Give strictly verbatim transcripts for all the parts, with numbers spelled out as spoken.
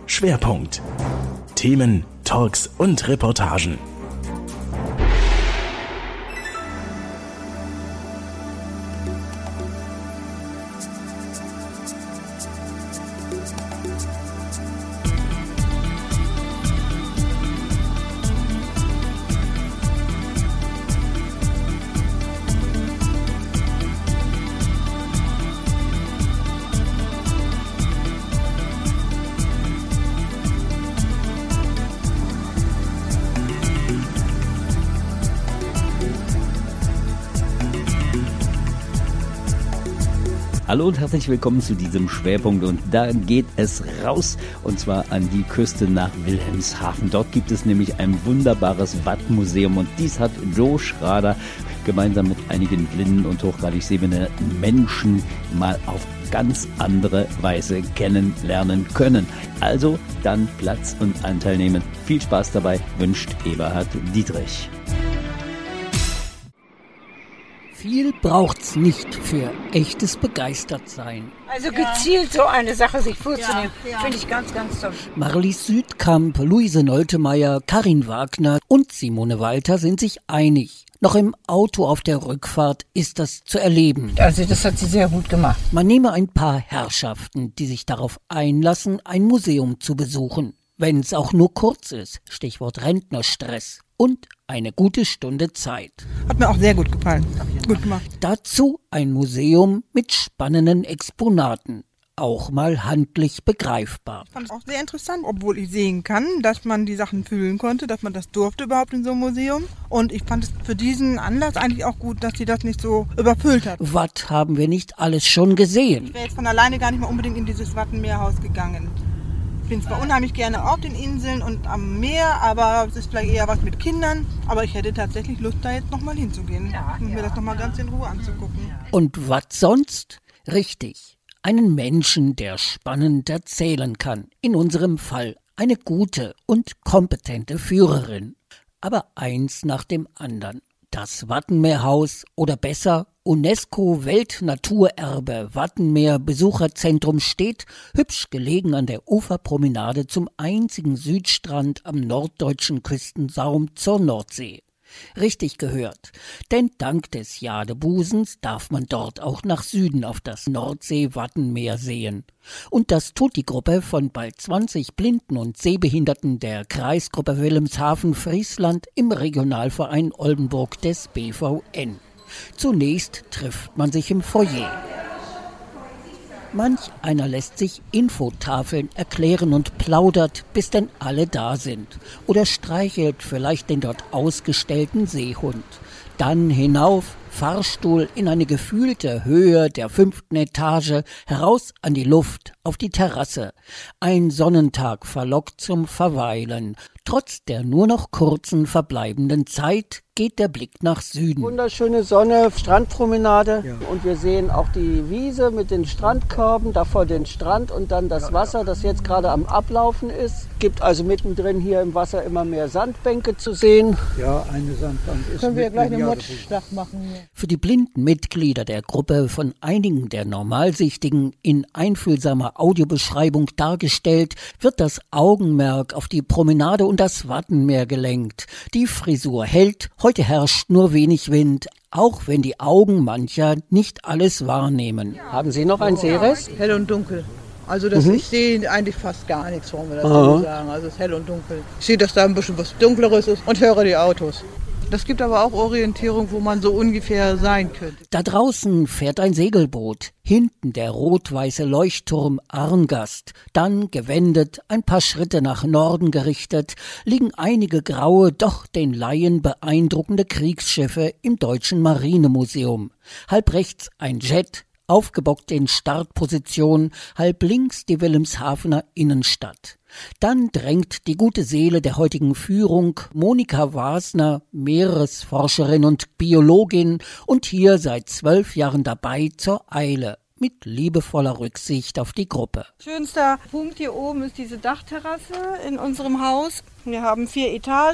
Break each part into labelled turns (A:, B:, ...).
A: Schwerpunkt. Themen, Talks und Reportagen.
B: Hallo und herzlich willkommen zu diesem Schwerpunkt, und da geht es raus, und zwar an die Küste nach Wilhelmshaven. Dort gibt es nämlich ein wunderbares Wattmuseum, und dies hat Joe Schrader gemeinsam mit einigen blinden und hochgradig sehbehinderten Menschen mal auf ganz andere Weise kennenlernen können. Also dann Platz und Anteil nehmen. Viel Spaß dabei, wünscht Eberhard Dietrich.
C: Viel braucht's nicht für echtes Begeistertsein.
D: Also gezielt so eine Sache sich vorzunehmen, ja, ja. finde ich ganz, ganz toll.
C: Marlies Südkamp, Luise Noltemeyer, Karin Wagner und Simone Walter sind sich einig. Noch im Auto auf der Rückfahrt ist das zu erleben.
D: Also das hat sie sehr gut gemacht.
C: Man nehme ein paar Herrschaften, die sich darauf einlassen, ein Museum zu besuchen. Wenn es auch nur kurz ist, Stichwort Rentnerstress. Und eine gute Stunde Zeit.
E: Hat mir auch sehr gut gefallen. Gut gemacht.
C: Dazu ein Museum mit spannenden Exponaten. Auch mal handlich begreifbar.
E: Ich fand es auch sehr interessant, obwohl ich sehen kann, dass man die Sachen fühlen konnte, dass man das durfte überhaupt in so einem Museum. Und ich fand es für diesen Anlass eigentlich auch gut, dass sie das nicht so überfüllt hat.
C: Was haben wir nicht alles schon gesehen?
E: Ich wäre jetzt von alleine gar nicht mal unbedingt in dieses Wattenmeerhaus gegangen. Ich bin zwar unheimlich gerne auf den Inseln und am Meer, aber es ist vielleicht eher was mit Kindern. Aber ich hätte tatsächlich Lust, da jetzt nochmal hinzugehen ja, und mir ja, das nochmal ja. ganz in Ruhe anzugucken.
C: Und was sonst? Richtig, einen Menschen, der spannend erzählen kann. In unserem Fall eine gute und kompetente Führerin. Aber eins nach dem anderen. Das Wattenmeerhaus oder besser UNESCO-Weltnaturerbe Wattenmeer Besucherzentrum steht, hübsch gelegen an der Uferpromenade zum einzigen Südstrand am norddeutschen Küstensaum zur Nordsee. Richtig gehört, denn dank des Jadebusens darf man dort auch nach Süden auf das Nordsee-Wattenmeer sehen. Und das tut die Gruppe von bald zwanzig Blinden und Sehbehinderten der Kreisgruppe Wilhelmshaven-Friesland im Regionalverein Oldenburg des B V N. Zunächst trifft man sich im Foyer. Manch einer lässt sich Infotafeln erklären und plaudert, bis denn alle da sind. Oder streichelt vielleicht den dort ausgestellten Seehund. Dann hinauf, Fahrstuhl in eine gefühlte Höhe der fünften Etage, heraus an die Luft, auf die Terrasse. Ein Sonnentag verlockt zum Verweilen. Trotz der nur noch kurzen verbleibenden Zeit geht der Blick nach Süden.
F: Wunderschöne Sonne, Strandpromenade, ja. Und wir sehen auch die Wiese mit den Strandkörben, davor den Strand und dann das Wasser, das jetzt gerade am Ablaufen ist. Gibt also mittendrin hier im Wasser immer mehr Sandbänke zu sehen.
G: Ja, eine Sandbank ist.
D: Können wir gleich eine Motschlag machen hier.
C: Für die blinden Mitglieder der Gruppe, von einigen der Normalsichtigen in einfühlsamer Audiobeschreibung dargestellt, wird das Augenmerk auf die Promenade und das Wattenmeer gelenkt. Die Frisur hält, heute herrscht nur wenig Wind, auch wenn die Augen mancher nicht alles wahrnehmen.
F: Haben Sie noch ein Seerest?
H: Hell und dunkel. Also das, mhm. ich sehe eigentlich fast gar nichts, wollen wir das so sagen. Also es ist hell und dunkel. Ich sehe, dass da ein bisschen was Dunkleres ist und höre die Autos. Das gibt aber auch Orientierung, wo man so ungefähr sein könnte.
C: Da draußen fährt ein Segelboot, hinten der rot-weiße Leuchtturm Arngast, dann gewendet, ein paar Schritte nach Norden gerichtet, liegen einige graue, doch den Laien beeindruckende Kriegsschiffe im Deutschen Marinemuseum. Halb rechts ein Jet, aufgebockt in Startposition, halb links die Wilhelmshavener Innenstadt. Dann drängt die gute Seele der heutigen Führung, Monika Wasner, Meeresforscherin und Biologin und hier seit zwölf Jahren dabei, zur Eile, mit liebevoller Rücksicht auf die Gruppe.
E: Schönster Punkt hier oben ist diese Dachterrasse in unserem Haus. Wir haben vier Etagen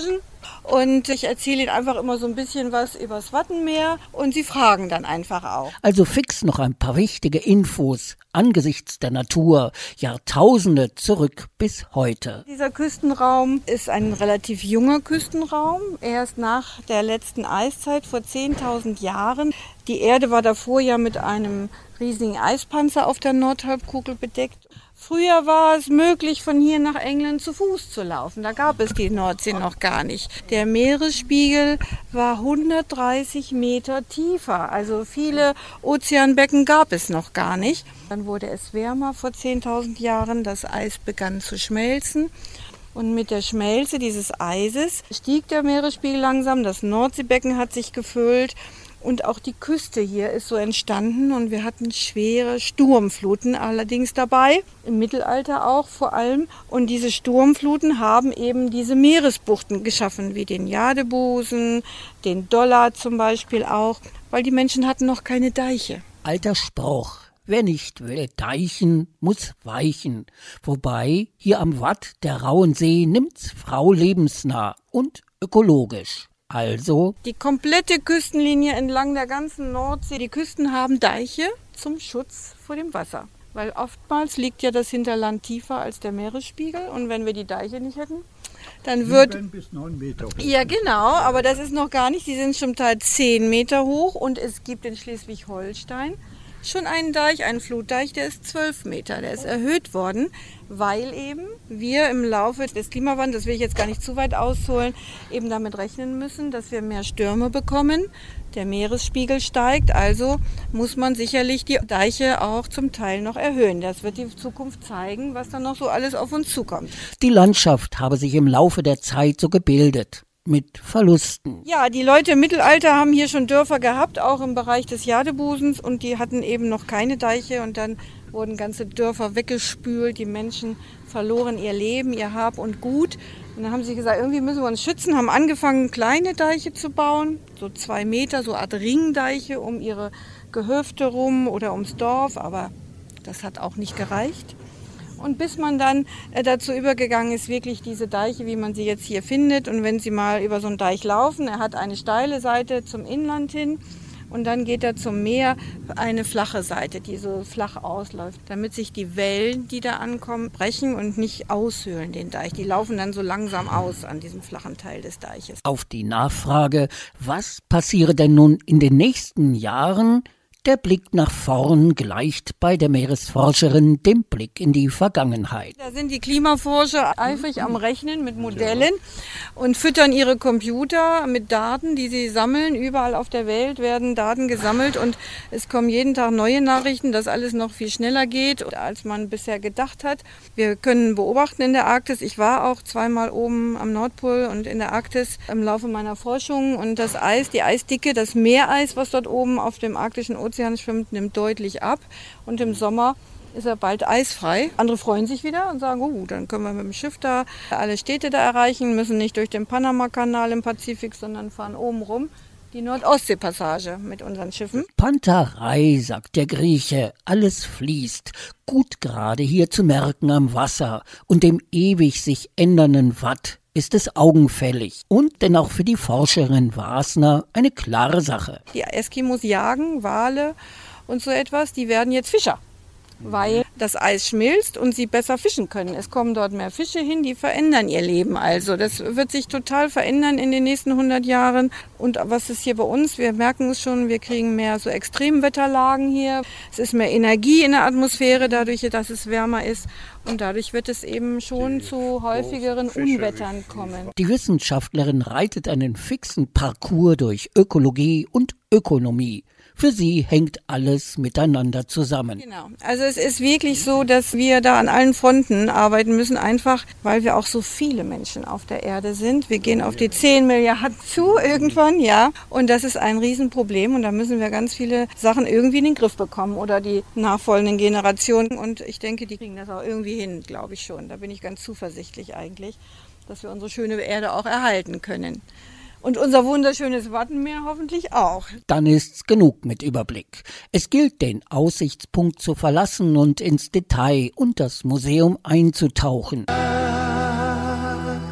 D: Und ich erzähle ihnen einfach immer so ein bisschen was übers Wattenmeer und sie fragen dann einfach auch.
C: Also fix noch ein paar wichtige Infos angesichts der Natur, Jahrtausende zurück bis heute.
D: Dieser Küstenraum ist ein relativ junger Küstenraum, erst nach der letzten Eiszeit vor zehntausend Jahren. Die Erde war davor ja mit einem riesigen Eispanzer auf der Nordhalbkugel bedeckt. Früher war es möglich, von hier nach England zu Fuß zu laufen. Da gab es die Nordsee noch gar nicht. Der Meeresspiegel war hundertdreißig Meter tiefer. Also viele Ozeanbecken gab es noch gar nicht. Dann wurde es wärmer vor zehntausend Jahren. Das Eis begann zu schmelzen. Und mit der Schmelze dieses Eises stieg der Meeresspiegel langsam. Das Nordseebecken hat sich gefüllt. Und auch die Küste hier ist so entstanden und wir hatten schwere Sturmfluten allerdings dabei, im Mittelalter auch vor allem. Und diese Sturmfluten haben eben diese Meeresbuchten geschaffen, wie den Jadebusen, den Dollard zum Beispiel auch, weil die Menschen hatten noch keine Deiche.
C: Alter Spruch. Wer nicht will deichen, muss weichen. Wobei hier am Watt der rauen See nimmt's Frau lebensnah und ökologisch. Also?
D: Die komplette Küstenlinie entlang der ganzen Nordsee, die Küsten haben Deiche zum Schutz vor dem Wasser. Weil oftmals liegt ja das Hinterland tiefer als der Meeresspiegel und wenn wir die Deiche nicht hätten, dann wird...
G: sieben bis neun Meter hoch.
D: Ja genau, aber das ist noch gar nicht, die sind zum Teil zehn Meter hoch und es gibt in Schleswig-Holstein schon einen Deich, einen Flutdeich, der ist zwölf Meter, der ist erhöht worden, weil eben wir im Laufe des Klimawandels, das will ich jetzt gar nicht zu weit ausholen, eben damit rechnen müssen, dass wir mehr Stürme bekommen. Der Meeresspiegel steigt, also muss man sicherlich die Deiche auch zum Teil noch erhöhen. Das wird die Zukunft zeigen, was dann noch so alles auf uns zukommt.
C: Die Landschaft habe sich im Laufe der Zeit so gebildet. Mit Verlusten.
D: Ja, die Leute im Mittelalter haben hier schon Dörfer gehabt, auch im Bereich des Jadebusens und die hatten eben noch keine Deiche und dann wurden ganze Dörfer weggespült, die Menschen verloren ihr Leben, ihr Hab und Gut und dann haben sie gesagt, irgendwie müssen wir uns schützen, haben angefangen kleine Deiche zu bauen, so zwei Meter, so eine Art Ringdeiche um ihre Gehöfte rum oder ums Dorf, aber das hat auch nicht gereicht. Und bis man dann äh, dazu übergegangen ist, wirklich diese Deiche, wie man sie jetzt hier findet. Und wenn Sie mal über so einen Deich laufen, er hat eine steile Seite zum Inland hin und dann geht er zum Meer, eine flache Seite, die so flach ausläuft, damit sich die Wellen, die da ankommen, brechen und nicht aushöhlen den Deich. Die laufen dann so langsam aus an diesem flachen Teil des Deiches.
C: Auf die Nachfrage, was passiere denn nun in den nächsten Jahren? Der Blick nach vorn gleicht bei der Meeresforscherin dem Blick in die Vergangenheit.
D: Da sind die Klimaforscher eifrig am Rechnen mit Modellen und füttern ihre Computer mit Daten, die sie sammeln. Überall auf der Welt werden Daten gesammelt und es kommen jeden Tag neue Nachrichten, dass alles noch viel schneller geht, als man bisher gedacht hat. Wir können beobachten in der Arktis. Ich war auch zweimal oben am Nordpol und in der Arktis im Laufe meiner Forschung und das Eis, die Eisdicke, das Meereis, was dort oben auf dem arktischen Ozean schwimmt, nimmt deutlich ab und im Sommer ist er bald eisfrei. Andere freuen sich wieder und sagen, oh, dann können wir mit dem Schiff da alle Städte da erreichen, müssen nicht durch den Panamakanal im Pazifik, sondern fahren oben rum die Nord-Ostsee-Passage mit unseren Schiffen.
C: Panterei, sagt der Grieche, alles fließt. Gut gerade hier zu merken am Wasser und dem ewig sich ändernden Watt ist es augenfällig und denn auch für die Forscherin Wasner eine klare Sache.
D: Die Eskimos jagen Wale und so etwas, die werden jetzt Fischer, weil das Eis schmilzt und sie besser fischen können. Es kommen dort mehr Fische hin, die verändern ihr Leben also. Das wird sich total verändern in den nächsten hundert Jahren. Und was ist hier bei uns? Wir merken es schon, wir kriegen mehr so Extremwetterlagen hier. Es ist mehr Energie in der Atmosphäre, dadurch, dass es wärmer ist. Und dadurch wird es eben schon zu häufigeren Unwettern kommen.
C: Die Wissenschaftlerin reitet einen fixen Parcours durch Ökologie und Ökonomie. Für sie hängt alles miteinander zusammen.
D: Genau. Also es ist wirklich so, dass wir da an allen Fronten arbeiten müssen, einfach weil wir auch so viele Menschen auf der Erde sind. Wir gehen auf die zehn Milliarden zu irgendwann, ja. Und das ist ein Riesenproblem und da müssen wir ganz viele Sachen irgendwie in den Griff bekommen oder die nachfolgenden Generationen. Und ich denke, die kriegen das auch irgendwie hin, glaube ich schon. Da bin ich ganz zuversichtlich eigentlich, dass wir unsere schöne Erde auch erhalten können. Und unser wunderschönes Wattenmeer hoffentlich auch.
C: Dann ist's genug mit Überblick. Es gilt, den Aussichtspunkt zu verlassen und ins Detail und das Museum einzutauchen.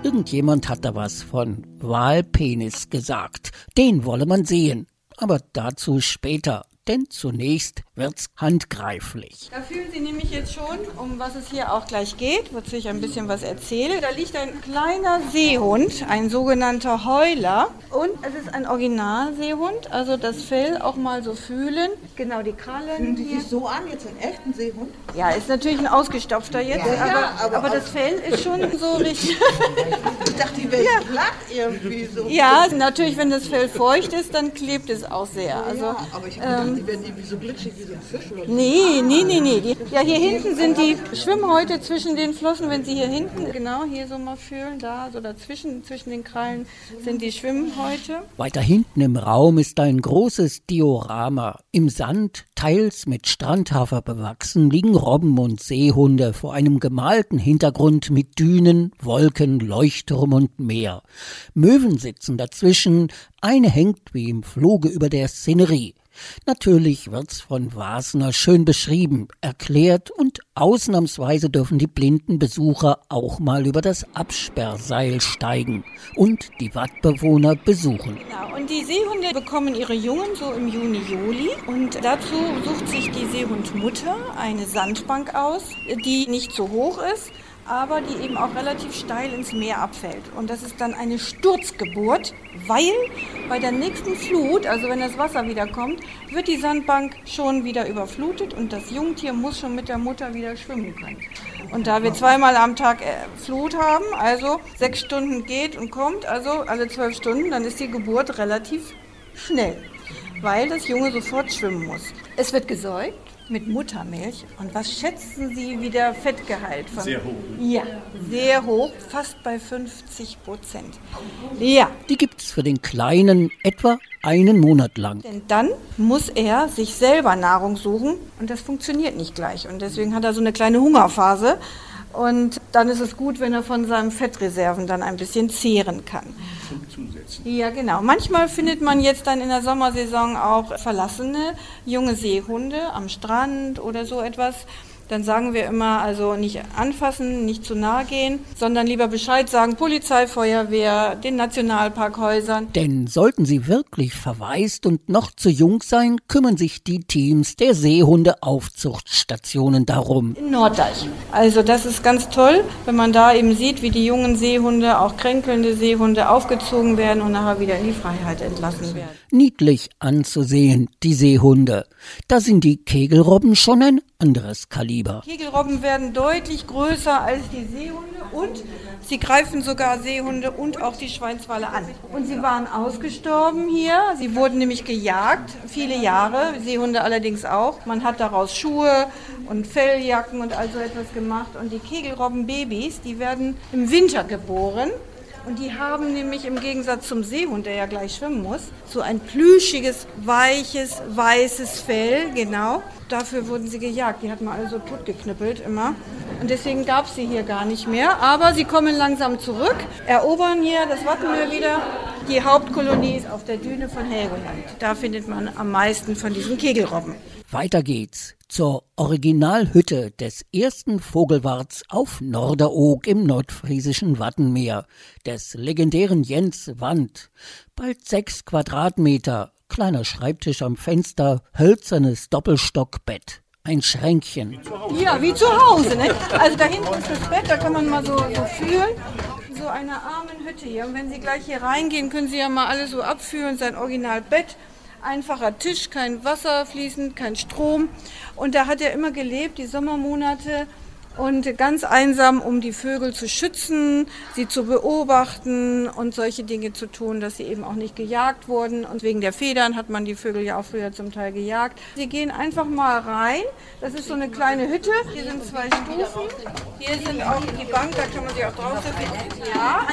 C: Irgendjemand hat da was von Walpenis gesagt. Den wolle man sehen. Aber dazu später. Denn zunächst wird's handgreiflich.
D: Da fühlen Sie nämlich jetzt schon, um was es hier auch gleich geht, wozu ich ein bisschen was erzähle. Da liegt ein kleiner Seehund, ein sogenannter Heuler. Und es ist ein Originalseehund, also das Fell auch mal so fühlen. Genau, die Krallen.
E: Fühlen die
D: hier.
E: sich so an, jetzt einen echten Seehund?
D: Ja, ist natürlich ein ausgestopfter jetzt,
E: Ja,
D: aber,
E: ja, aber,
D: aber das Fell ist schon so richtig.
E: Ich dachte, die wäre ja. glatt irgendwie so.
D: Ja, natürlich, wenn das Fell feucht ist, dann klebt es auch sehr. Also,
E: ja, aber ich habe gedacht,
D: ähm,
E: die werden irgendwie so glitschig wie so ein Fisch oder so.
D: Nee, nee, nee, nee. Die, ja, hier hinten sind die Schwimmhäute zwischen den Flossen. Wenn Sie hier hinten, genau, hier so mal fühlen, da, so dazwischen, zwischen den Krallen sind die Schwimmhäute.
C: Weiter hinten im Raum ist ein großes Diorama. Im Sand, teils mit Strandhafer bewachsen, liegen Robben und Seehunde vor einem gemalten Hintergrund mit Dünen, Wolken, Leuchtturm und Meer. Möwen sitzen dazwischen, eine hängt wie im Fluge über der Szenerie. Natürlich wird's von Wasner schön beschrieben, erklärt und ausnahmsweise dürfen die blinden Besucher auch mal über das Absperrseil steigen und die Wattbewohner besuchen.
D: Genau, und die Seehunde bekommen ihre Jungen so im Juni, Juli und dazu sucht sich die Seehundmutter eine Sandbank aus, die nicht so hoch ist, aber die eben auch relativ steil ins Meer abfällt. Und das ist dann eine Sturzgeburt, weil bei der nächsten Flut, also wenn das Wasser wieder kommt, wird die Sandbank schon wieder überflutet und das Jungtier muss schon mit der Mutter wieder schwimmen können. Und da wir zweimal am Tag Flut haben, also sechs Stunden geht und kommt, also alle zwölf Stunden, dann ist die Geburt relativ schnell, weil das Junge sofort schwimmen muss. Es wird gesäugt mit Muttermilch. Und was schätzen Sie, wie der Fettgehalt von?
A: Sehr hoch.
D: Ja, sehr hoch, fast bei fünfzig Prozent. Ja.
C: Die gibt's für den Kleinen etwa einen Monat lang.
D: Denn dann muss er sich selber Nahrung suchen und das funktioniert nicht gleich. Und deswegen hat er so eine kleine Hungerphase. Und dann ist es gut, wenn er von seinen Fettreserven dann ein bisschen zehren kann.
A: Zum Zusetzen.
D: Ja, genau. Manchmal findet man jetzt dann in der Sommersaison auch verlassene junge Seehunde am Strand oder so etwas. Dann sagen wir immer, also nicht anfassen, nicht zu nahe gehen, sondern lieber Bescheid sagen, Polizei, Feuerwehr, den Nationalparkhäusern.
C: Denn sollten sie wirklich verwaist und noch zu jung sein, kümmern sich die Teams der Seehundeaufzuchtstationen darum.
D: In Norddeich. Also das ist ganz toll, wenn man da eben sieht, wie die jungen Seehunde, auch kränkelnde Seehunde, aufgezogen werden und nachher wieder in die Freiheit entlassen werden.
C: Niedlich anzusehen, die Seehunde. Da sind die Kegelrobben schon ein anderes Kaliber.
D: Kegelrobben werden deutlich größer als die Seehunde und sie greifen sogar Seehunde und auch die Schweinswale an. Und sie waren ausgestorben hier. Sie wurden nämlich gejagt, viele Jahre, Seehunde allerdings auch. Man hat daraus Schuhe und Felljacken und all so etwas gemacht. Und die Kegelrobbenbabys, die werden im Winter geboren. Und die haben nämlich im Gegensatz zum Seehund, der ja gleich schwimmen muss, so ein plüschiges, weiches, weißes Fell, genau. Dafür wurden sie gejagt. Die hat man alle so totgeknüppelt immer. Und deswegen gab es sie hier gar nicht mehr. Aber sie kommen langsam zurück, erobern hier das Wattenmeer wieder. Die Hauptkolonie ist auf der Düne von Helgoland. Da findet man am meisten von diesen Kegelrobben.
C: Weiter geht's zur Originalhütte des ersten Vogelwarts auf Norderoog im nordfriesischen Wattenmeer, des legendären Jens Wand. Bald sechs Quadratmeter, kleiner Schreibtisch am Fenster, hölzernes Doppelstockbett. Ein Schränkchen.
D: Ja, wie zu Hause, ne? Also da hinten ist das Bett, da kann man mal so, so fühlen. So eine Armenhütte hier. Und wenn Sie gleich hier reingehen, können Sie ja mal alles so abfühlen, sein Originalbett. Einfacher Tisch, kein Wasser fließend, kein Strom. Und da hat er immer gelebt, die Sommermonate. Und ganz einsam, um die Vögel zu schützen, sie zu beobachten und solche Dinge zu tun, dass sie eben auch nicht gejagt wurden. Und wegen der Federn hat man die Vögel ja auch früher zum Teil gejagt. Sie gehen einfach mal rein. Das ist so eine kleine Hütte. Hier sind zwei Stufen. Hier sind auch die Bank, da kann man sich auch draufsetzen. Ja,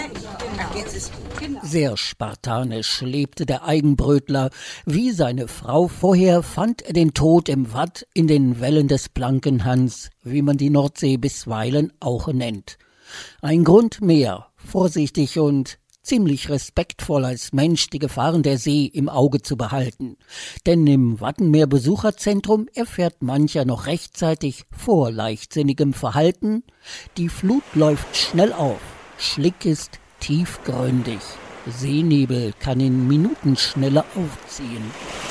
D: genau.
C: Sehr spartanisch lebte der Eigenbrötler. Wie seine Frau vorher fand er den Tod im Watt in den Wellen des Blankenhans, wie man die Nordsee bisweilen auch nennt. Ein Grund mehr, vorsichtig und ziemlich respektvoll als Mensch die Gefahren der See im Auge zu behalten. Denn im Wattenmeer Besucherzentrum erfährt mancher noch rechtzeitig vor leichtsinnigem Verhalten: Die Flut läuft schnell auf, Schlick ist tiefgründig. Seenebel kann in Minutenschnelle aufziehen.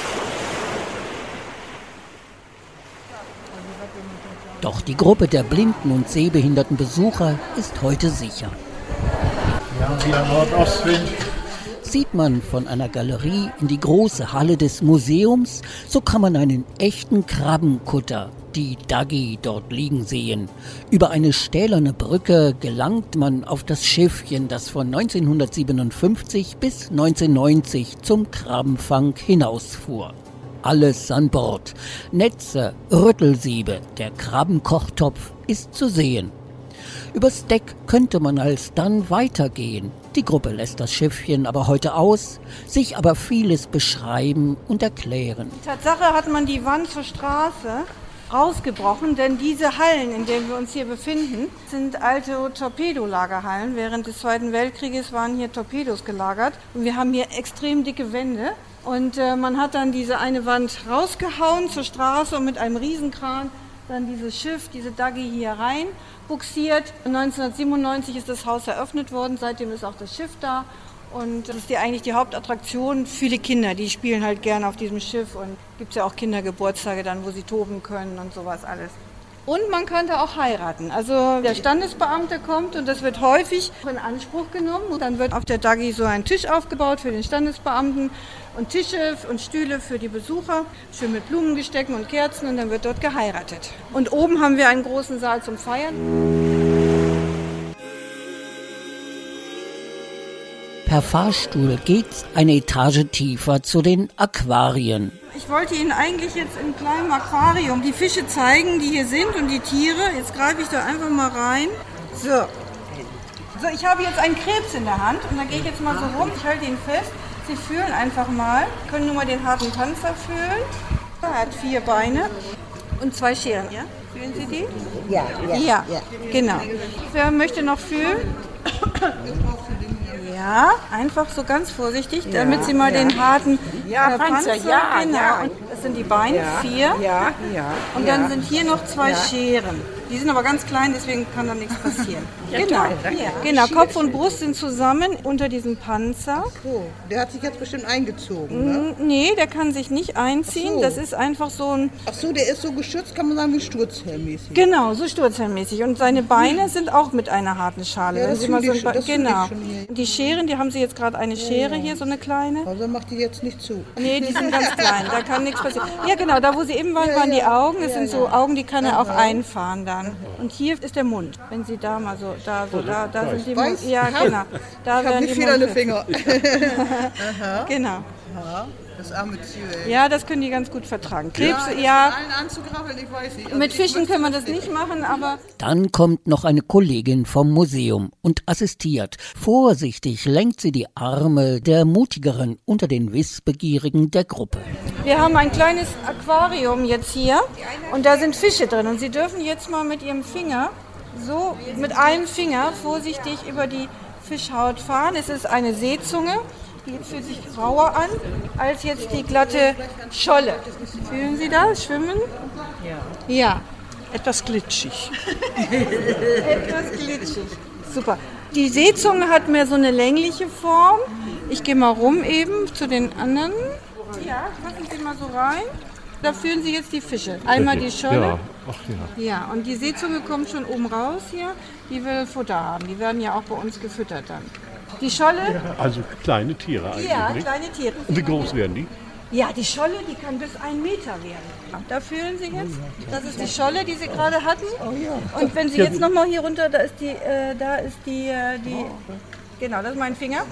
C: Doch die Gruppe der blinden und sehbehinderten Besucher ist heute sicher.
G: Wir haben wieder Nordostwind.
C: Sieht man von einer Galerie in die große Halle des Museums, so kann man einen echten Krabbenkutter, die Daggy, dort liegen sehen. Über eine stählerne Brücke gelangt man auf das Schiffchen, das von neunzehnhundertsiebenundfünfzig bis neunzehnhundertneunzig zum Krabbenfang hinausfuhr. Alles an Bord. Netze, Rüttelsiebe, der Krabbenkochtopf ist zu sehen. Übers Deck könnte man alsdann weitergehen. Die Gruppe lässt das Schiffchen aber heute aus, sich aber vieles beschreiben und erklären.
D: Tatsache hat man die Wand zur Straße rausgebrochen, denn diese Hallen, in denen wir uns hier befinden, sind alte Torpedolagerhallen. Während des Zweiten Weltkrieges waren hier Torpedos gelagert und wir haben hier extrem dicke Wände. Und äh, man hat dann diese eine Wand rausgehauen zur Straße und mit einem Riesenkran dann dieses Schiff, diese Daggy hier rein buxiert. neunzehnhundertsiebenundneunzig ist das Haus eröffnet worden, seitdem ist auch das Schiff da. Und das ist die, eigentlich die Hauptattraktion für die Kinder. Die spielen halt gerne auf diesem Schiff und gibt es ja auch Kindergeburtstage dann, wo sie toben können und sowas alles. Und man könnte auch heiraten. Also der Standesbeamte kommt und das wird häufig in Anspruch genommen. Und dann wird auf der Daggy so ein Tisch aufgebaut für den Standesbeamten und Tische und Stühle für die Besucher, schön mit Blumengestecken und Kerzen und dann wird dort geheiratet. Und oben haben wir einen großen Saal zum Feiern.
C: Per Fahrstuhl geht's eine Etage tiefer zu den Aquarien.
D: Ich wollte Ihnen eigentlich jetzt im kleinen Aquarium die Fische zeigen, die hier sind und die Tiere. Jetzt greife ich da einfach mal rein. So. So, ich habe jetzt einen Krebs in der Hand und da gehe ich jetzt mal so rum. Ich halte ihn fest. Sie fühlen einfach mal. Sie können nur mal den harten Panzer fühlen. Er hat vier Beine und zwei Scheren. Ja? Fühlen Sie die?
I: Ja, ja,
D: ja.
I: ja.
D: Genau. Wer möchte noch fühlen? Ja, einfach so ganz vorsichtig, ja, damit Sie mal ja. den harten
I: ja,
D: äh, Panzer,
I: Panzer ja,
D: genau.
I: ja.
D: Und das sind die Beine,
I: ja,
D: vier.
I: Ja, ja,
D: und
I: ja.
D: dann sind hier noch zwei
I: ja.
D: Scheren. Die sind aber ganz klein, deswegen kann da nichts passieren.
I: Ja,
D: genau,
I: toll, ja.
D: genau. Kopf und Brust sind zusammen unter diesem Panzer.
E: Ach so, der hat sich jetzt bestimmt eingezogen, ne?
D: Nee, der kann sich nicht einziehen.
E: So.
D: Das ist einfach so ein...
E: Ach so, der ist so geschützt, kann man sagen, wie Sturzhelmmäßig.
D: Genau, so sturzhelmmäßig. Und seine Beine sind auch mit einer harten Schale.
E: Ja,
D: Wenn
E: das
D: Sie mal so
E: ich,
D: ein
E: das
D: genau.
E: ich schon hier.
D: Die Scheren, die haben Sie jetzt gerade eine Schere ja. hier, so eine kleine.
E: Also macht die jetzt nicht zu.
D: Nee, die sind ganz klein, da kann nichts passieren. Ja genau, da wo Sie eben waren,
E: ja,
D: waren die
E: ja.
D: Augen. Das
E: ja,
D: sind
E: ja.
D: so Augen, die kann er auch
E: Aha.
D: einfahren dann. Und hier ist der Mund. Wenn Sie da mal so, da, so, da, da sind die
E: Weiß?
D: Mund. Ja, genau. Da
E: Ich habe nicht viel an den Finger.
D: Aha. Genau.
E: Aha. Das arme Tier, ey.
D: Ja, das können die ganz gut vertragen. Krebs,
E: ja.
D: ja.
E: Allen anzugrabbeln, ich weiß nicht. Also
D: mit Fischen können wir das nicht machen, aber...
C: Dann kommt noch eine Kollegin vom Museum und assistiert. Vorsichtig lenkt sie die Arme der Mutigeren unter den Wissbegierigen der Gruppe.
D: Wir haben ein kleines Aquarium jetzt hier und da sind Fische drin. Und Sie dürfen jetzt mal mit Ihrem Finger, so mit einem Finger vorsichtig über die Fischhaut fahren. Es ist eine Seezunge. Die fühlt sich rauer an als jetzt die glatte Scholle. Fühlen Sie das? Schwimmen? Ja. Ja.
I: Etwas glitschig.
D: Etwas glitschig. Super. Die Seezunge hat mehr so eine längliche Form. Ich gehe mal rum eben zu den anderen. Ja, lassen Sie mal so rein. Da fühlen Sie jetzt die Fische. Einmal die Scholle.
J: Ja, ach ja.
D: Ja, und die Seezunge kommt schon oben raus hier. Die will Futter haben. Die werden ja auch bei uns gefüttert dann. Die Scholle?
J: Ja, also kleine Tiere eigentlich.
D: Ja,
J: nicht?
D: kleine Tiere.
J: Und wie groß werden die?
D: Ja, die Scholle, die kann bis ein Meter werden. Da fühlen Sie jetzt, das ist die Scholle, die Sie gerade hatten. Und wenn Sie jetzt nochmal hier runter, da ist die, äh, da ist die, äh, die, genau, das ist mein Finger.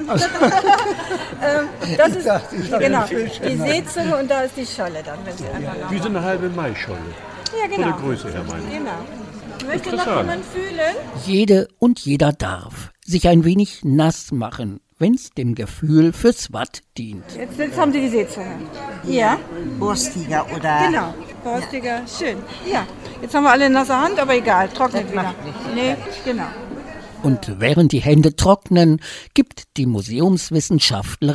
D: ähm, das ist, genau, die Seezunge und da ist die Scholle dann, wenn Sie einfach noch
J: Wie so eine halbe Maischolle.
D: Ja, genau.
J: Von der Größe her, meine ich.
D: Genau. Möchte noch jemand fühlen?
C: Jede und jeder darf sich ein wenig nass machen, wenn's dem Gefühl fürs Watt dient.
D: Jetzt, jetzt haben Sie die Seezunge. Ja.
I: Borstiger oder...
D: Genau, borstiger, schön. Ja, jetzt haben wir alle nasse Hand, aber egal, trocknet wieder. Nee, genau.
C: Und während die Hände trocknen, gibt die Museumswissenschaftlerin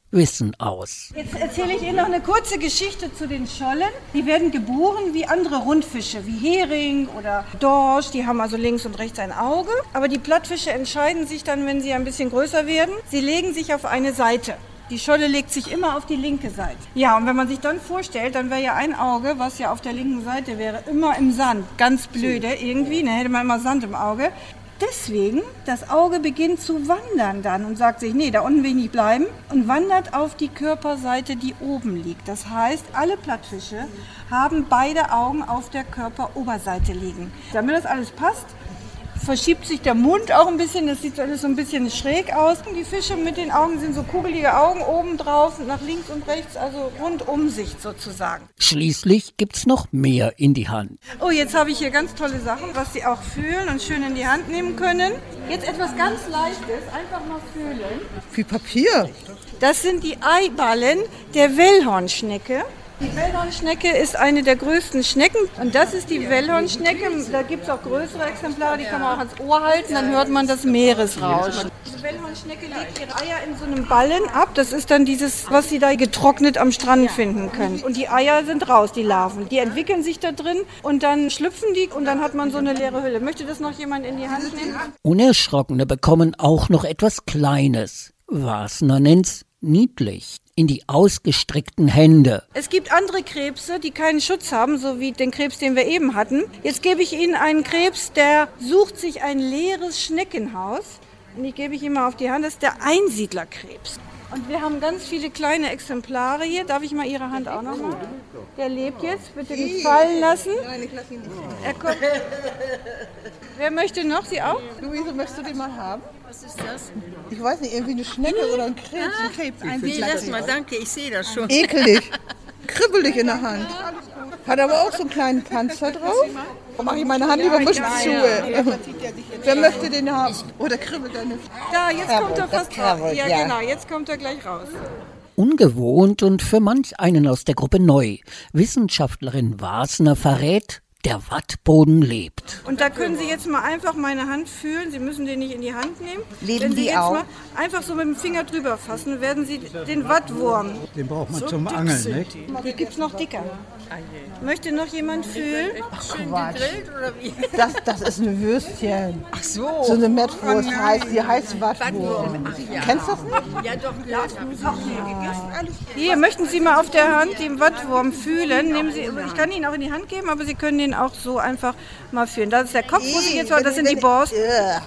C: Wissen aus.
K: Jetzt erzähle ich Ihnen noch eine kurze Geschichte zu den Schollen. Die werden geboren wie andere Rundfische, wie Hering oder Dorsch. Die haben also links und rechts ein Auge. Aber die Plattfische entscheiden sich dann, wenn sie ein bisschen größer werden, sie legen sich auf eine Seite. Die Scholle legt sich immer auf die linke Seite. Ja, und wenn man sich dann vorstellt, dann wäre ja ein Auge, was ja auf der linken Seite wäre, immer im Sand. Ganz blöde irgendwie, dann hätte man immer Sand im Auge. Deswegen, das Auge beginnt zu wandern dann und sagt sich, nee, da unten will ich nicht bleiben und wandert auf die Körperseite, die oben liegt. Das heißt, alle Plattfische haben beide Augen auf der Körperoberseite liegen. Damit das alles passt, verschiebt sich der Mund auch ein bisschen, das sieht alles so ein bisschen schräg aus. Die Fische mit den Augen sind so kugelige Augen oben drauf, nach links und rechts, also Rundumsicht sozusagen.
C: Schließlich gibt's noch mehr in die Hand.
K: Oh, jetzt habe ich hier ganz tolle Sachen, was Sie auch fühlen und schön in die Hand nehmen können. Jetzt etwas ganz Leichtes, einfach mal fühlen.
H: Wie Papier.
K: Das sind die Eiballen der Wellhornschnecke. Die Wellhornschnecke ist eine der größten Schnecken und das ist die Wellhornschnecke. Da gibt es auch größere Exemplare, die kann man auch ans Ohr halten, dann hört man das Meeresrauschen. Die Wellhornschnecke legt ihre Eier in so einem Ballen ab. Das ist dann dieses, was Sie da getrocknet am Strand finden können. Und die Eier sind raus, die Larven. Die entwickeln sich da drin und dann schlüpfen die und dann hat man so eine leere Hülle. Möchte das noch jemand in die Hand nehmen?
C: Unerschrockene bekommen auch noch etwas Kleines. Wasner nennt's niedlich. In die ausgestreckten Hände.
K: Es gibt andere Krebse, die keinen Schutz haben, so wie den Krebs, den wir eben hatten. Jetzt gebe ich Ihnen einen Krebs, der sucht sich ein leeres Schneckenhaus. Und ich gebe ich ihm mal auf die Hand, das ist der Einsiedlerkrebs. Und wir haben ganz viele kleine Exemplare hier. Darf ich mal Ihre Hand auch noch mal? Der lebt jetzt, bitte nicht fallen lassen.
H: Nein, ich lasse ihn nicht.
K: Er kommt. Wer möchte noch? Sie auch?
H: Luise, möchtest du den mal haben?
I: Was ist das?
H: Ich weiß nicht, irgendwie eine Schnecke oder ein Krebs. Ein Krebs.
I: Ein nee, lass mal, danke, ich sehe das schon.
H: Ekelig. Kribbelig in der Hand. Hat aber auch so einen kleinen Panzer drauf. Da mache ich meine Hand lieber ein bisschen zu. Wer möchte den haben? Oh, der kribbelt da nicht.
K: Da, jetzt kommt er fast raus. Ja, genau, jetzt kommt er gleich raus.
C: Ungewohnt und für manch einen aus der Gruppe neu. Wissenschaftlerin Wasner verrät, der Wattboden lebt.
K: Und da können Sie jetzt mal einfach meine Hand fühlen. Sie müssen den nicht in die Hand nehmen.
I: Leben
K: Wenn Sie
I: die
K: jetzt
I: auch?
K: mal einfach so mit dem Finger drüber fassen, werden Sie den Wattwurm.
G: Den braucht man
K: So
G: zum
K: dick
G: Angeln,
K: sind
G: nicht?
K: Die, die gibt es noch dicker. Möchte noch jemand fühlen?
I: Schön gegrillt oder wie?
H: Das, das ist ein Würstchen.
I: Ach so.
H: So eine Mettwurst heißt, die heißt Wattwurm.
I: Ach ja.
H: Kennst du das nicht?
I: Ja doch, klar.
K: Hier, möchten Sie mal auf der Hand den Wattwurm fühlen. Nehmen Sie, ich kann ihn auch in die Hand geben, aber Sie können ihn auch so einfach mal fühlen. Das ist der Kopf, wo Sie jetzt war, das sind die Borsten.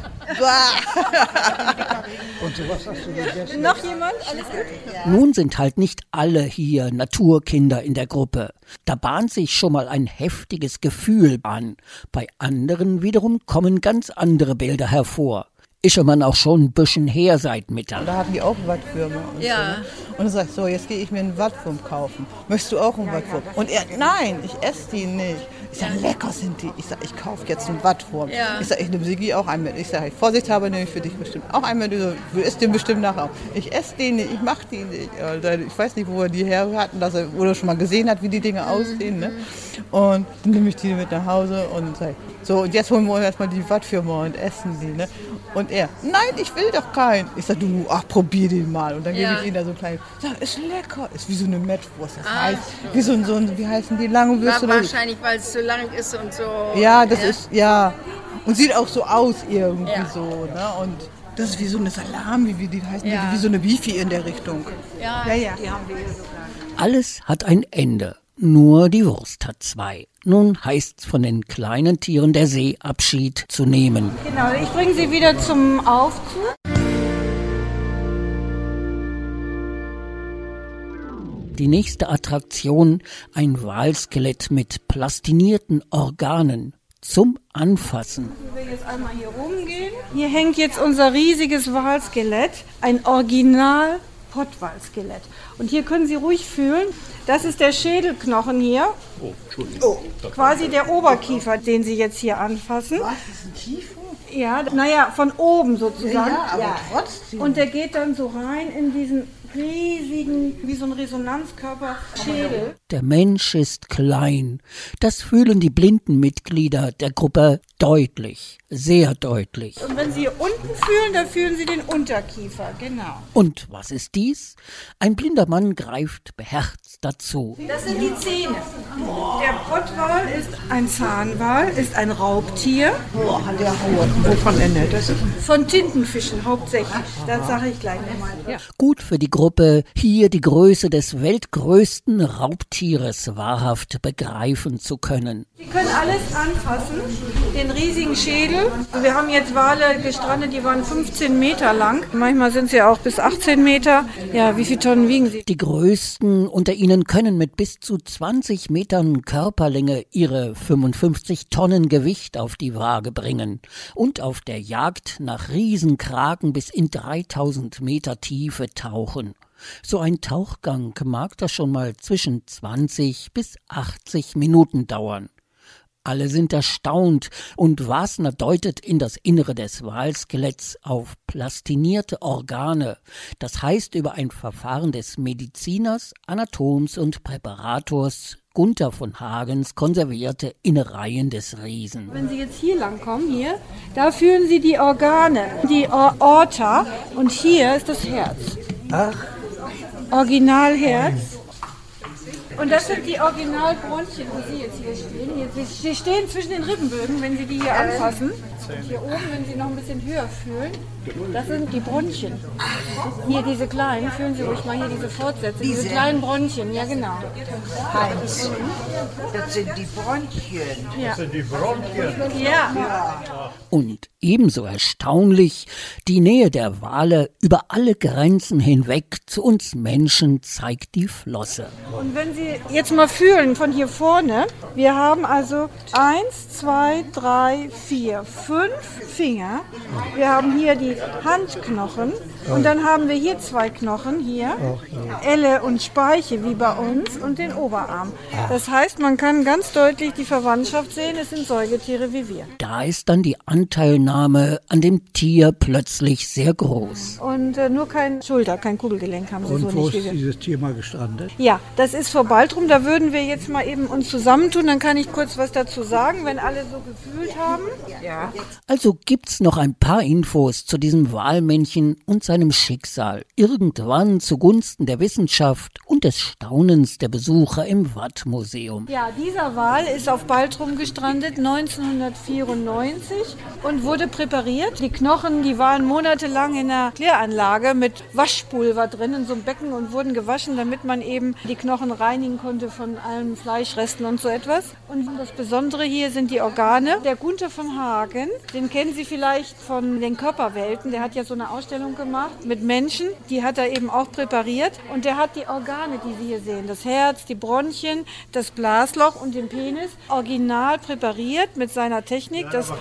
G: Und sowas hast du gegessen?
K: Noch jemand? Alles gut?
C: Nun sind halt nicht alle hier Naturkinder in der Gruppe. Da bahnt sich schon mal ein heftiges Gefühl an. Bei anderen wiederum kommen ganz andere Bilder hervor. Ist ja man auch schon ein bisschen her seit Mittag.
H: Da hatten die auch Wattwürmer. Und
I: Ja.
H: So, ne? Und dann sag ich so, jetzt gehe ich mir einen Wattwurm kaufen. Möchtest du auch einen Wattwurm? Und er, nein, ich esse die nicht. Ich sage, lecker sind die. Ich sage, ich kaufe jetzt einen Wattwurm.
I: Ja.
H: Ich sage, ich nehme Sigi auch einen mit. Ich sage, Vorsicht habe, nehme ich für dich bestimmt auch einen mit. Du isst den bestimmt nachher auch. Ich esse den nicht, ich mache die nicht. Ich weiß nicht, wo er die her hatten, dass er oder schon mal gesehen hat, wie die Dinge aussehen. Ne? Und dann nehme ich die mit nach Hause und sage, so, und jetzt holen wir uns erstmal die Wattwürmer und essen die. Ne? Und er, nein, ich will doch keinen. Ich sage, du, ach, probier den mal. Und dann
I: Ja.
H: gebe ich ihm da so einen kleinen, sag, ist lecker. Ist wie so eine Mettwurst. Das
I: Ah,
H: heißt, wie so ein, so ein, wie heißen die, lange Würste?
I: War wahrscheinlich, weil es so lang ist und so.
H: Ja, das ist, ja. Und sieht auch so aus irgendwie
I: Ja.
H: so. Ne? Und das ist wie so eine Salami, wie die heißen,
I: Ja.
H: die, wie so eine Bifi in der Richtung.
I: Ja,
H: Ja, ja.
I: die haben wir hier sogar.
C: Alles hat ein Ende. Nur die Wurst hat zwei. Nun heißt's von den kleinen Tieren der See Abschied zu nehmen.
K: Genau, ich bringe Sie wieder zum Aufzug.
C: Die nächste Attraktion, ein Walskelett mit plastinierten Organen zum Anfassen.
K: Wenn wir jetzt einmal hier rumgehen. Hier hängt jetzt unser riesiges Walskelett, ein Original Pottwalskelett. Und hier können Sie ruhig fühlen, das ist der Schädelknochen hier.
J: Oh, Entschuldigung.
K: Quasi der Oberkiefer, den Sie jetzt hier anfassen.
H: Was, das ist ein Kiefer?
K: Ja, naja, von oben sozusagen.
H: Ja, aber trotzdem.
K: Und der geht dann so rein in diesen riesigen, wie so ein Resonanzkörper, Schädel.
C: Der Mensch ist klein. Das fühlen die blinden Mitglieder der Gruppe deutlich. sehr deutlich.
K: Und wenn Sie unten fühlen, dann fühlen Sie den Unterkiefer, genau.
C: Und was ist dies? Ein blinder Mann greift beherzt dazu.
K: Das sind die Zähne. Der Pottwal ist ein Zahnwal, ist ein Raubtier.
H: Boah, der Haut. Wovon ernährt er sich?
K: Von Tintenfischen hauptsächlich. Das sage ich gleich nochmal. Ja.
C: Gut für die Gruppe, hier die Größe des weltgrößten Raubtieres wahrhaft begreifen zu können.
K: Sie können alles anfassen, den riesigen Schädel. Wir haben jetzt Wale gestrandet, die waren fünfzehn Meter lang. Manchmal sind sie auch bis achtzehn Meter. Ja, wie viele Tonnen wiegen sie?
C: Die größten unter ihnen können mit bis zu zwanzig Metern Körperlänge ihre fünfundfünfzig Tonnen Gewicht auf die Waage bringen und auf der Jagd nach Riesenkraken bis in dreitausend Meter Tiefe tauchen. So ein Tauchgang mag das schon mal zwischen zwanzig bis achtzig Minuten dauern. Alle sind erstaunt und Wasner deutet in das Innere des Walskeletts auf plastinierte Organe, das heißt über ein Verfahren des Mediziners, Anatoms und Präparators Gunther von Hagens konservierte Innereien des Riesen.
K: Wenn Sie jetzt hier lang kommen, hier, da fühlen Sie die Organe, die Aorta und hier ist das Herz.
G: Ach.
K: Originalherz. Und das sind die Originalbronchien, wo Sie jetzt hier stehen. Jetzt, Sie stehen zwischen den Rippenbögen, wenn Sie die hier anfassen. Und hier oben, wenn Sie noch ein bisschen höher fühlen, das sind die Bronchien. Hier diese kleinen, fühlen Sie ruhig mal hier diese Fortsätze, diese, diese kleinen Bronchien, ja genau.
L: Heinz, das sind die Bronchien.
K: Ja.
L: Das sind die Bronchien.
K: Ja.
L: Ja.
C: Und ebenso erstaunlich, die Nähe der Wale über alle Grenzen hinweg zu uns Menschen zeigt die Flosse.
K: Und wenn Sie jetzt mal fühlen von hier vorne, wir haben also eins, zwei, drei, vier, fünf Finger. Wir haben hier die Handknochen und dann haben wir hier zwei Knochen, hier, Elle und Speiche wie bei uns und den Oberarm. Das heißt, man kann ganz deutlich die Verwandtschaft sehen, es sind Säugetiere wie wir.
C: Da ist dann die Anteilnahme an dem Tier plötzlich sehr groß.
K: Und äh, nur kein Schulter, kein Kugelgelenk haben sie
G: und
K: so
G: wo
K: nicht.
G: ist dieses Tier mal gestrandet?
K: Ja, das ist vor Baltrum, da würden wir jetzt mal eben uns zusammentun, dann kann ich kurz was dazu sagen, wenn alle so gefühlt haben.
L: Ja.
C: Also gibt's noch ein paar Infos zu diesem Walmännchen und seinem Schicksal. Irgendwann zugunsten der Wissenschaft und des Staunens der Besucher im Wattmuseum.
K: Ja, dieser Wal ist auf Baltrum gestrandet neunzehnhundertvierundneunzig und wurde präpariert. Die Knochen, die waren monatelang in einer Kläranlage mit Waschpulver drin in so einem Becken und wurden gewaschen, damit man eben die Knochen reinigen konnte von allen Fleischresten und so etwas. Und das Besondere hier sind die Organe. Der Gunther von Hagen, den kennen Sie vielleicht von den Körperwelten, der hat ja so eine Ausstellung gemacht mit Menschen, die hat er eben auch präpariert und der hat die Organe, die Sie hier sehen, das Herz, die Bronchien, das Blasloch und den Penis, original präpariert mit seiner Technik. Das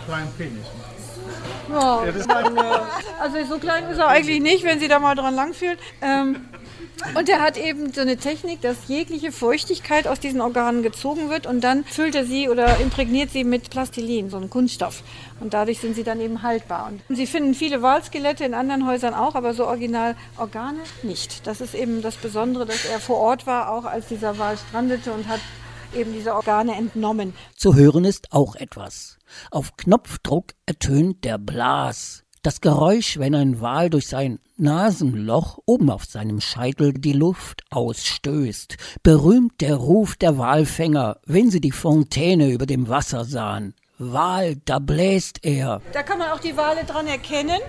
K: ja, also so klein ist er eigentlich nicht, wenn Sie da mal dran langfühlen. Ähm, Und er hat eben so eine Technik, dass jegliche Feuchtigkeit aus diesen Organen gezogen wird und dann füllt er sie oder imprägniert sie mit Plastilin, so einem Kunststoff. Und dadurch sind sie dann eben haltbar. Und Sie finden viele Walskelette in anderen Häusern auch, aber so original Organe nicht. Das ist eben das Besondere, dass er vor Ort war, auch als dieser Wal strandete und hat eben diese Organe entnommen.
C: Zu hören ist auch etwas. Auf Knopfdruck ertönt der Blas. Das Geräusch, wenn ein Wal durch sein Nasenloch oben auf seinem Scheitel die Luft ausstößt. Berühmt der Ruf der Walfänger, wenn sie die Fontäne über dem Wasser sahen. Wal, da bläst er.
K: Da kann man auch die Wale dran erkennen.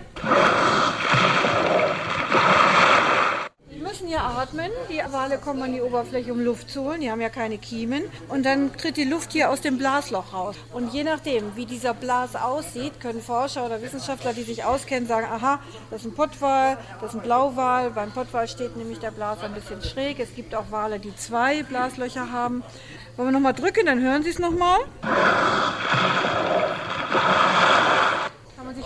K: Die müssen ja atmen. Die Wale kommen an die Oberfläche, um Luft zu holen. Die haben ja keine Kiemen. Und dann tritt die Luft hier aus dem Blasloch raus. Und je nachdem, wie dieser Blas aussieht, können Forscher oder Wissenschaftler, die sich auskennen, sagen, aha, das ist ein Pottwal, das ist ein Blauwal. Beim Pottwal steht nämlich der Blas ein bisschen schräg. Es gibt auch Wale, die zwei Blaslöcher haben. Wollen wir nochmal drücken, dann hören Sie es nochmal. Kann man sich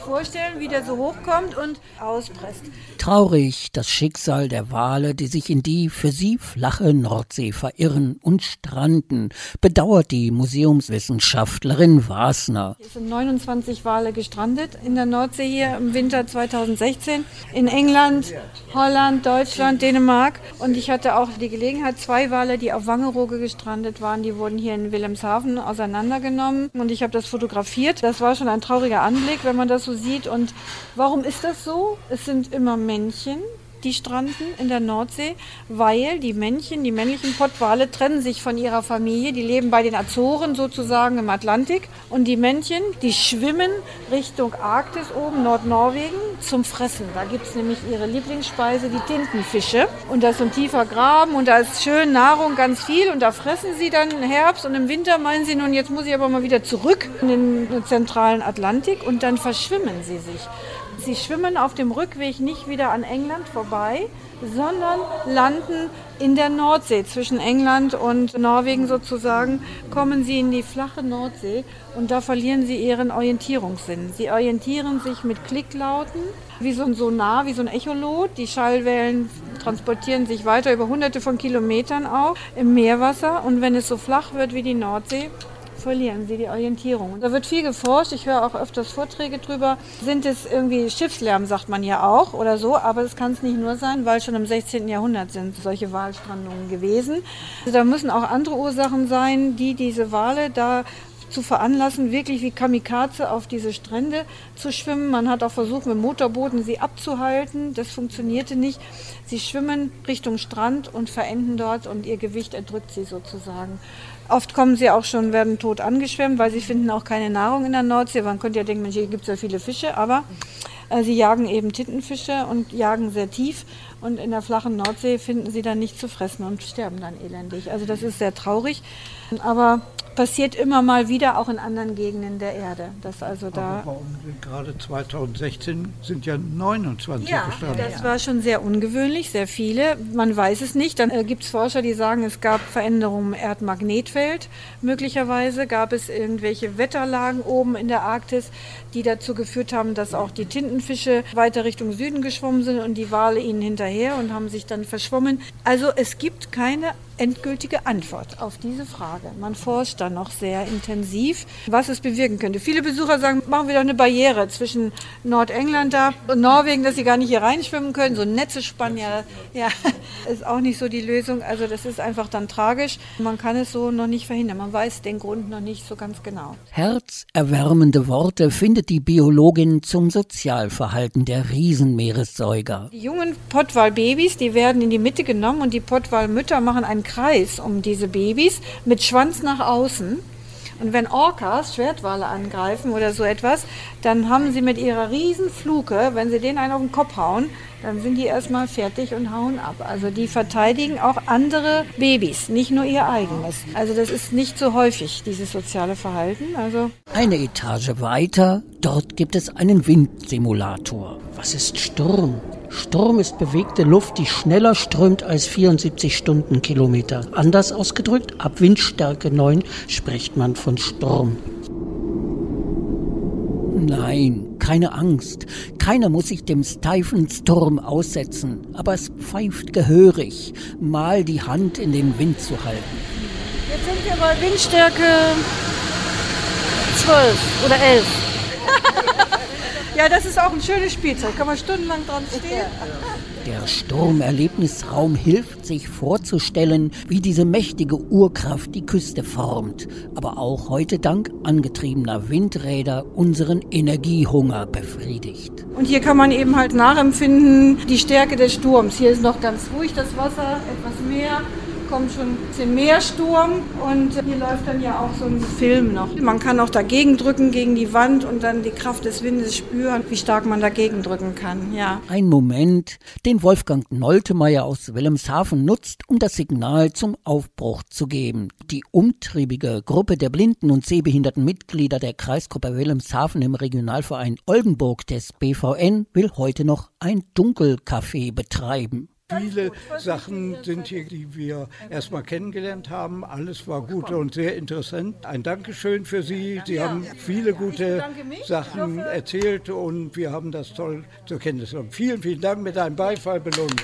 K: vorstellen, wie der so hochkommt und auspresst.
C: Traurig das Schicksal der Wale, die sich in die für sie flache Nordsee verirren und stranden, bedauert die Museumswissenschaftlerin Wasner.
K: Es sind neunundzwanzig Wale gestrandet in der Nordsee hier im Winter zweitausendsechzehn. In England, Holland, Deutschland, Dänemark. Und ich hatte auch die Gelegenheit, zwei Wale, die auf Wangerooge gestrandet waren, die wurden hier in Wilhelmshaven auseinandergenommen. Und ich habe das fotografiert. Das war schon ein trauriger Anblick, wenn man das so sieht. Und warum ist das so? Es sind immer Männchen, die stranden in der Nordsee, weil die Männchen, die männlichen Pottwale trennen sich von ihrer Familie, die leben bei den Azoren sozusagen im Atlantik und die Männchen, die schwimmen Richtung Arktis oben, Nordnorwegen, zum Fressen. Da gibt es nämlich ihre Lieblingsspeise, die Tintenfische und das ist ein tiefer Graben und da ist schön Nahrung, ganz viel und da fressen sie dann im Herbst und im Winter meinen sie nun, jetzt muss ich aber mal wieder zurück in den zentralen Atlantik und dann verschwimmen sie sich. Sie schwimmen auf dem Rückweg nicht wieder an England vorbei, sondern landen in der Nordsee. Zwischen England und Norwegen sozusagen kommen sie in die flache Nordsee und da verlieren sie ihren Orientierungssinn. Sie orientieren sich mit Klicklauten, wie so ein Sonar, wie so ein Echolot. Die Schallwellen transportieren sich weiter über hunderte von Kilometern auch im Meerwasser und wenn es so flach wird wie die Nordsee, verlieren sie die Orientierung. Da wird viel geforscht, ich höre auch öfters Vorträge drüber. Sind es irgendwie Schiffslärm, sagt man ja auch oder so, aber das kann es nicht nur sein, weil schon im sechzehnten Jahrhundert sind solche Walstrandungen gewesen. Also da müssen auch andere Ursachen sein, die diese Wale da zu veranlassen, wirklich wie Kamikaze auf diese Strände zu schwimmen. Man hat auch versucht, mit Motorbooten sie abzuhalten. Das funktionierte nicht. Sie schwimmen Richtung Strand und verenden dort und ihr Gewicht erdrückt sie sozusagen. Oft kommen sie auch schon, werden tot angeschwemmt, weil sie finden auch keine Nahrung in der Nordsee. Man könnte ja denken, Mensch, hier gibt es ja viele Fische, aber äh, sie jagen eben Tintenfische und jagen sehr tief. Und in der flachen Nordsee finden sie dann nichts zu fressen und sterben dann elendig. Also das ist sehr traurig, aber passiert immer mal wieder auch in anderen Gegenden der Erde. Dass also da
G: aber warum sind gerade zweitausendsechzehn sind ja neunundzwanzig
K: ja,
G: gestrandet?
K: Das war schon sehr ungewöhnlich, sehr viele. Man weiß es nicht. Dann äh, gibt es Forscher, die sagen, es gab Veränderungen im Erdmagnetfeld. Möglicherweise gab es irgendwelche Wetterlagen oben in der Arktis, die dazu geführt haben, dass auch die Tintenfische weiter Richtung Süden geschwommen sind und die Wale ihnen hinterher und haben sich dann verschwommen. Also es gibt keine endgültige Antwort auf diese Frage. Man forscht da noch sehr intensiv, was es bewirken könnte. Viele Besucher sagen, machen wir doch eine Barriere zwischen Nordengland da und Norwegen, dass sie gar nicht hier reinschwimmen können. So Netze spannen, ja, ja, ist auch nicht so die Lösung. Also das ist einfach dann tragisch. Man kann es so noch nicht verhindern. Man weiß den Grund noch nicht so ganz genau.
C: Herzerwärmende Worte findet die Biologin zum Sozialverhalten der Riesenmeeressäuger.
K: Die jungen Pottwalbabys, die werden in die Mitte genommen und die Pottwalmütter machen einen Kreis um diese Babys mit Schwanz nach außen. Und wenn Orcas Schwertwale angreifen oder so etwas, dann haben sie mit ihrer riesen Fluke, wenn sie denen einen auf den Kopf hauen, dann sind die erstmal fertig und hauen ab. Also die verteidigen auch andere Babys, nicht nur ihr eigenes. Also das ist nicht so häufig, dieses soziale Verhalten. Also
C: Eine Etage weiter, dort gibt es einen Windsimulator. Was ist Sturm? Sturm ist bewegte Luft, die schneller strömt als vierundsiebzig Stundenkilometer. Anders ausgedrückt, ab Windstärke neun spricht man von Sturm. Nein, keine Angst. Keiner muss sich dem steifen Sturm aussetzen. Aber es pfeift gehörig, mal die Hand in den Wind zu halten.
K: jetzt sind wir bei Windstärke zwölf oder elf. Ja, das ist auch ein schönes Spielzeug. Kann man stundenlang dran stehen.
C: Der Sturmerlebnisraum hilft, sich vorzustellen, wie diese mächtige Urkraft die Küste formt, aber auch heute dank angetriebener Windräder unseren Energiehunger befriedigt.
K: Und hier kann man eben halt nachempfinden die Stärke des Sturms. Hier ist noch ganz ruhig das Wasser, etwas mehr. Kommt schon ein bisschen mehr Sturm und hier läuft dann ja auch so ein Film noch. Man kann auch dagegen drücken, gegen die Wand und dann die Kraft des Windes spüren, wie stark man dagegen drücken kann, ja.
C: Ein Moment, den Wolfgang Noltemeyer aus Wilhelmshaven nutzt, um das Signal zum Aufbruch zu geben. Die umtriebige Gruppe der blinden und sehbehinderten Mitglieder der Kreisgruppe Wilhelmshaven im Regionalverein Oldenburg des B V N will heute noch ein Dunkelcafé betreiben.
G: viele Sachen sind hier, die wir erstmal kennengelernt haben. Alles war gut und sehr interessant. Ein Dankeschön für Sie. Sie haben viele gute Sachen erzählt und wir haben das toll zur Kenntnis genommen. Vielen, vielen Dank, mit einem Beifall belohnt.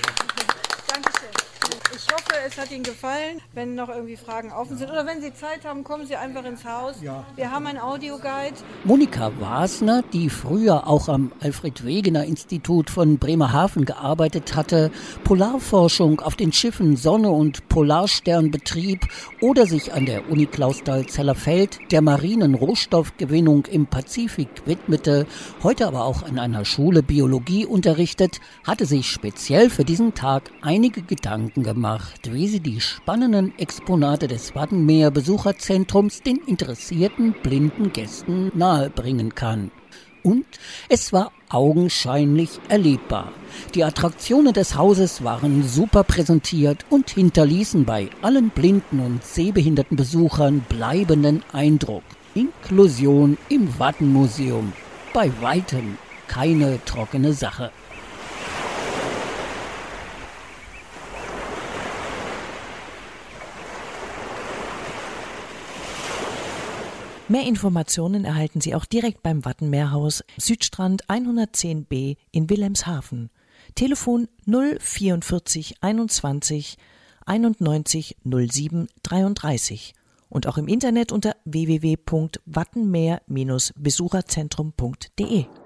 K: Ich hoffe, es hat Ihnen gefallen. Wenn noch irgendwie Fragen offen sind oder wenn Sie Zeit haben, kommen Sie einfach ins Haus.
G: Ja.
K: Wir haben einen Audioguide.
C: Monika Wasner, die früher auch am Alfred-Wegener-Institut von Bremerhaven gearbeitet hatte, Polarforschung auf den Schiffen Sonne und Polarstern betrieb oder sich an der Uni Clausthal-Zellerfeld der marinen Rohstoffgewinnung im Pazifik widmete, heute aber auch an einer Schule Biologie unterrichtet, hatte sich speziell für diesen Tag einige Gedanken gemacht, wie sie die spannenden Exponate des Wattenmeer-Besucherzentrums den interessierten blinden Gästen nahebringen kann. Und es war augenscheinlich erlebbar. Die Attraktionen des Hauses waren super präsentiert und hinterließen bei allen blinden und sehbehinderten Besuchern bleibenden Eindruck. Inklusion im Wattenmuseum. Bei weitem keine trockene Sache.
M: Mehr Informationen erhalten Sie auch direkt beim Wattenmeerhaus, Südstrand hundertzehn b in Wilhelmshaven. Telefon null vierundvierzig einundzwanzig einundneunzig null sieben dreiunddreißig und auch im Internet unter w w w punkt wattenmeer Bindestrich besucherzentrum punkt de.